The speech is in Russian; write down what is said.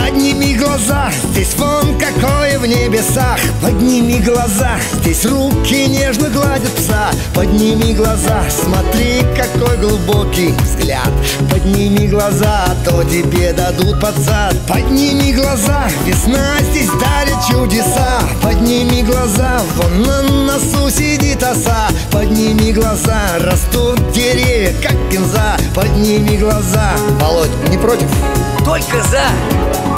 Подними глаза, здесь фон какой в небесах. Подними глаза, здесь руки нежно гладят пса. Подними глаза, смотри, какой глубокий взгляд. Подними глаза, а то тебе дадут под зад. Подними глаза, весна здесь дарит чудеса. Подними глаза, вон на носу сидит оса. Подними глаза, растут деревья, как кинза. Подними глаза. Володь, не против? Только за!